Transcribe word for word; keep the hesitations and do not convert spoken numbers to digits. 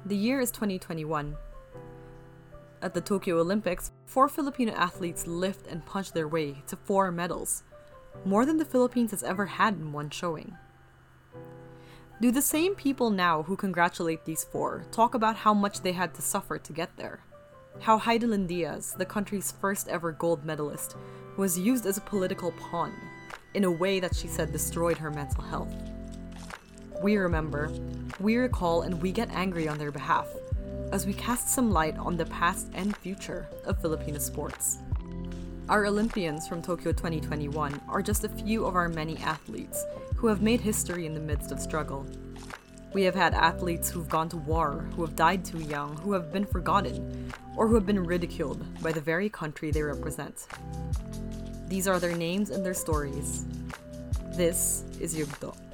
The year is twenty twenty-one. At the Tokyo Olympics, four Filipino athletes lift and punch their way to four medals, more than the Philippines has ever had in one showing. Do the same people now who congratulate these four talk about how much they had to suffer to get there? How Heidelin Diaz, the country's first ever gold medalist, was used as a political pawn, in a way that she said destroyed her mental health. We remember, we recall, and we get angry on their behalf, as we cast some light on the past and future of Filipino sports. Our Olympians from Tokyo twenty twenty-one are just a few of our many athletes who have made history in the midst of struggle. We have had athletes who've gone to war, who have died too young, who have been forgotten, or who have been ridiculed by the very country they represent. These are their names and their stories. This is Yugto.